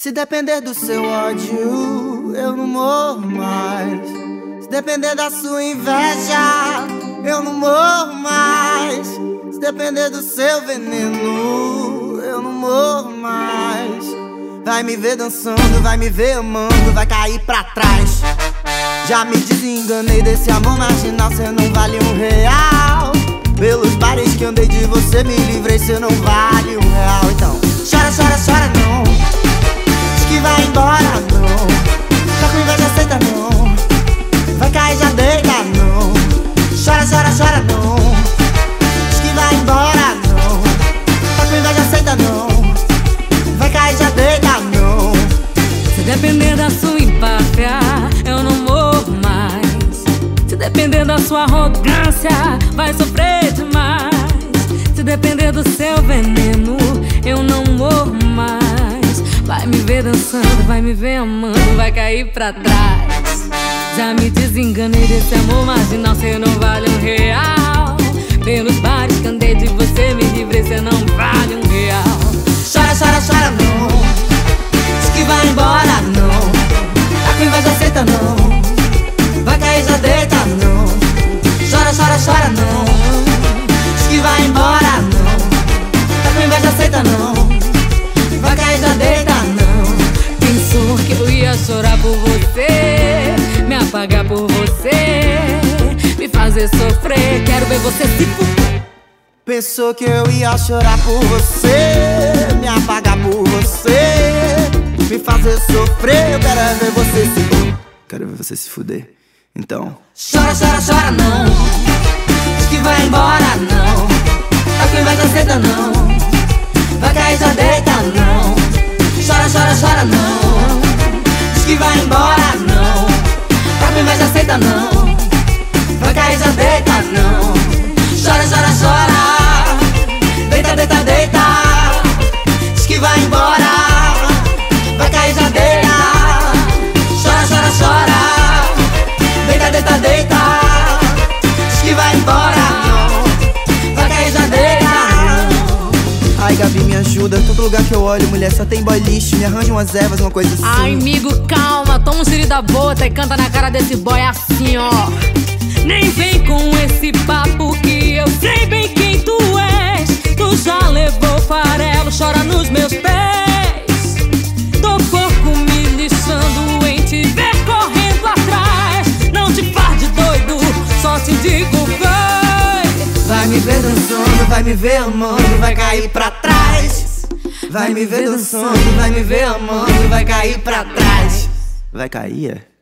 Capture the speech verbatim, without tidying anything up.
Se depender do seu ódio, eu não morro mais. Se depender da sua inveja, eu não morro mais. Se depender do seu veneno, eu não morro mais. Vai me ver dançando, vai me ver amando, vai cair pra trás. Já me desenganei desse amor marginal, cê não vale um real. Pelos bares que andei de você me livrei, cê não vale um real. Então, chora, chora, chora não, diz que vai embora não, tá com inveja, aceita não, vai cair, já deita não. Chora, chora, chora não, diz que vai embora não, tá com inveja, aceita não, vai cair, já deita não. Se depender da sua empáfia, eu não morro mais. Se depender da sua arrogância, vai sofrer demais. Se depender do seu veneno, eu não morro mais. Vai me ver dançando, vai me ver amando, vai cair pra trás. Já me desenganei desse amor marginal, cê não vale um real. Pelos bares que andei de você me livrei, cê não vale um real. Chora, chora, chora não, diz que vai embora não, tá com inveja, aceita não, vai cair, já deita não. Chora, chora, chora não, diz que vai embora não, tá com inveja, aceita não, vai cair, já deita não. Pensou que eu ia chorar por você, me apagar por você, me fazer sofrer, quero ver você se fuder. Pensou que eu ia chorar por você, me apagar por você, me fazer sofrer. Eu quero é ver você se fuder, quero ver você se fuder. Então, chora, chora, chora não, diz que vai embora não, tá com inveja, aceita não, vai cair, já deita não. Chora, chora, chora não, diz que vai embora não, tá com inveja, aceita não, vai cair, já deita não. Chora, chora, chora, deita, deita, deita, diz que vai embora, vai cair, já deita. Chora, chora, chora, deita, deita, deita, diz que vai embora, vai cair, já deita. Ai, Gabi, me ajuda, todo lugar que eu olho, mulher, só tem boy lixo. Me arranja umas ervas, uma coisa assim. Ai, amigo, calma, toma um tiro da bota e canta na cara desse boy assim, ó. Nem vem com esse papo que eu sei bem quem tu és. Tu já levou farelo, chora nos meus pés. Tô pouco me lixando em te ver correndo atrás. Não te faz de doido, só te digo vai. Vai me ver dançando, vai me ver amando, vai cair pra trás. Vai me ver dançando, vai me ver amando, vai cair pra trás. Vai cair, é?